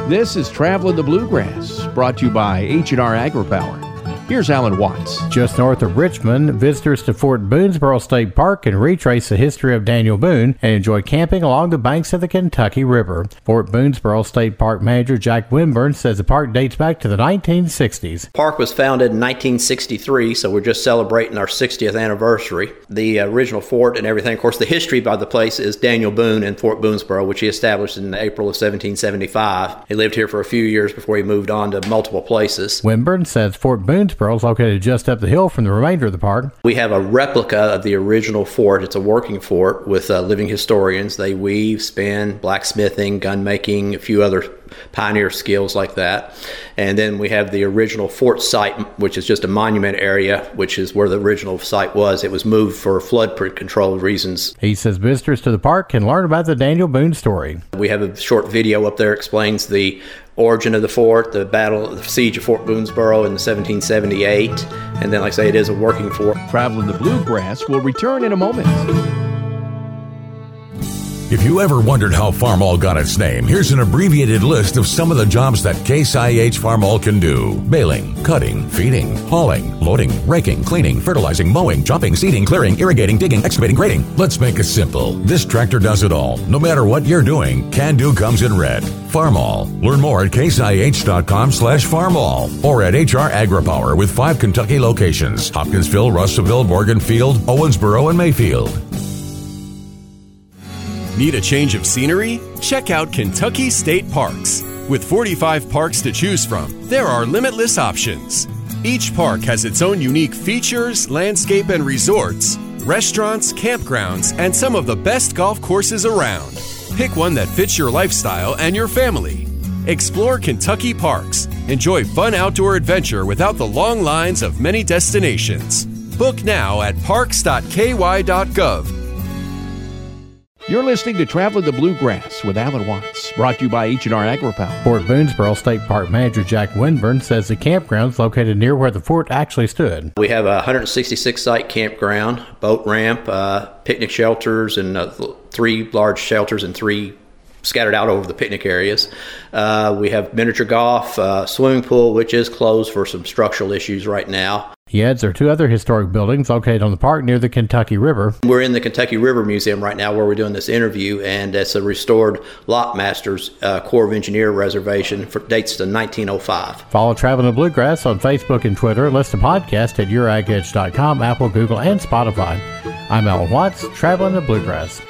This is Traveling the Bluegrass, brought to you by H&R AgriPower. Here's Alan Watts. Just north of Richmond, visitors to Fort Boonesboro State Park can retrace the history of Daniel Boone and enjoy camping along the banks of the Kentucky River. Fort Boonesboro State Park Manager Jack Winburn says the park dates back to the 1960s. The park was founded in 1963, so we're just celebrating our 60th anniversary. The original fort and everything, of course, the history by the place is Daniel Boone in Fort Boonesboro, which he established in April of 1775. He lived here for a few years before he moved on to multiple places. Winburn says Fort Boonesboro is located just up the hill from the remainder of the park. We have a replica of the original fort. It's a working fort with living historians. They weave, spin, blacksmithing, gun making, a few other pioneer skills like that. And then we have the original fort site, which is just a monument area, which is where the original site was. It was moved for flood control reasons. He says visitors to the park can learn about the Daniel Boone story. We have a short video up there that explains the origin of the fort, the siege of Fort Boonesboro in 1778. And then, like I say, it is a working fort. Traveling the Bluegrass will return in a moment. If you ever wondered how Farmall got its name, here's an abbreviated list of some of the jobs that Case IH Farmall can do. Baling, cutting, feeding, hauling, loading, raking, cleaning, fertilizing, mowing, chopping, seeding, clearing, irrigating, digging, excavating, grading. Let's make it simple. This tractor does it all. No matter what you're doing, Can Do comes in red. Farmall. Learn more at caseih.com/farmall or at HR AgriPower with 5 Kentucky locations: Hopkinsville, Russellville, Morganfield, Owensboro, and Mayfield. Need a change of scenery? Check out Kentucky State Parks. With 45 parks to choose from, there are limitless options. Each park has its own unique features, landscape and resorts, restaurants, campgrounds, and some of the best golf courses around. Pick one that fits your lifestyle and your family. Explore Kentucky Parks. Enjoy fun outdoor adventure without the long lines of many destinations. Book now at parks.ky.gov. You're listening to Traveling the Bluegrass with Alan Watts, brought to you by H&R AgriPower. Fort Boonesboro State Park Manager Jack Winburn says the campground's located near where the fort actually stood. We have a 166-site campground, boat ramp, picnic shelters, and 3 large shelters and 3 scattered out over the picnic areas. We have miniature golf, swimming pool, which is closed for some structural issues right now. He adds there are 2 other historic buildings located on the park near the Kentucky River. We're in the Kentucky River Museum right now where we're doing this interview, and it's a restored Lockmasters Corps of Engineer reservation for dates to 1905. Follow Traveling the Bluegrass on Facebook and Twitter. Listen to podcasts at youragedge.com, Apple, Google, and Spotify. I'm Alan Watts, Traveling the Bluegrass.